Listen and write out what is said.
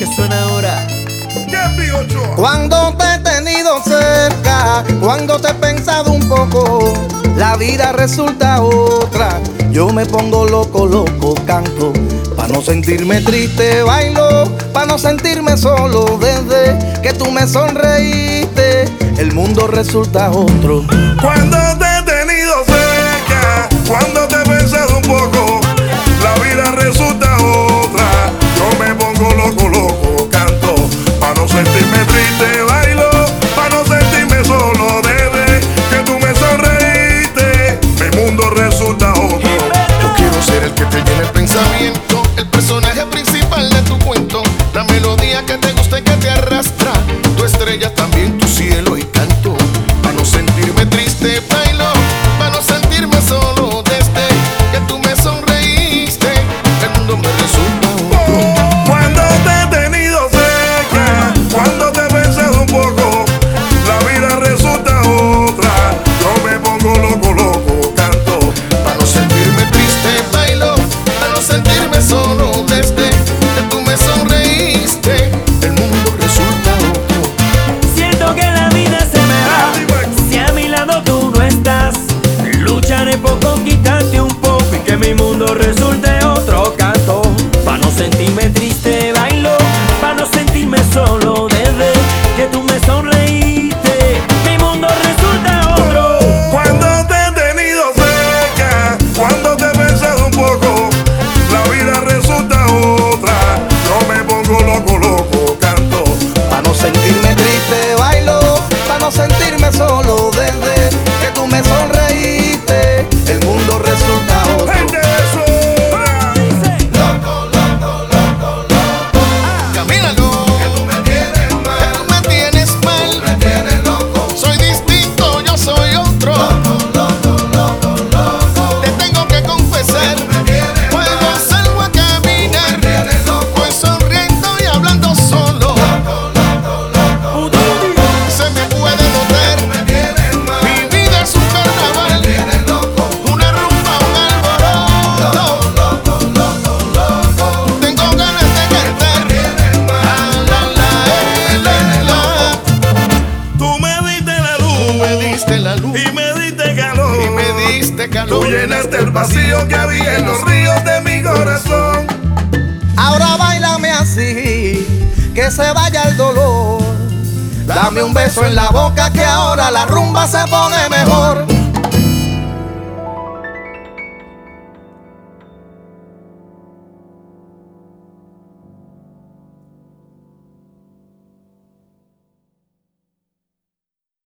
que suena ahora. Cuando te he tenido cerca, cuando te he pensado un poco, la vida resulta otra. Yo me pongo loco, loco, canto. Pa' no sentirme triste, bailo. Pa' no sentirme solo, desde que tú me sonreíste, el mundo resulta otro. Cuando te he tenido cerca, cuando te he pensado un poco, la vida resulta otra. Yo me pongo loco, loco, canto. Pa' no sentirme triste, bailo. Pa' no sentirme solo, desde que tú me sonreíste, mi mundo resulta otro. Yo quiero ser el que te llene el pensamiento, el personaje principal de tu cuento, la melodía que te gusta y que te arrastra, tu estrella también, tu cielo y canto. Pa' no sentirme triste, bailo. Pa' no sentirme solo, desde que tú me sonreíste, el mundo me resulta otro. Cuando te he tenido cerca, cuando te he pensado un poco, la vida resulta otra. Yo me pongo loco, loco, canto. Pa' no sentirme triste, bailo. Pa' no sentirme solo, desde que tú me sonreíste, el mundo resulta otro. Siento que la vida se me va, si a mi lado tú no estás. Lucharé por conquistarte un poco y que mi mundo resulte otro canto. Pa' no sentirme triste, bailo. Pa' no sentirme solo, desde que tú me sonreíste, mi mundo resulta otro. Cuando te he tenido cerca, cuando te he pensado un poco, la vida resulta otra. Yo me pongo loco, loco, canto. Pa' no sentirme triste, bailo. Pa' no sentirme solo, desde que tú me sonreíste, el mundo resulta otro. Gente de sobra. Camínalo, que tú me tienes mal, que tú me tienes mal, tú me tienes loco. Soy distinto, yo soy otro. Te tengo que confesar, cuando salgo a caminar, voy sonriendo y hablando solo. Se me puede notar, mi vida es un carnaval, una rumba, un alboroto. Tengo ganas de cantar. Tú me diste la Tú me luz diste la luz y me diste calor. y me diste Tú calor. llenaste el vacío que había en los ríos de mi corazón. Ahora bailame así, que se vaya el dolor. Dame un beso en la boca, que ahora la rumba se pone mejor.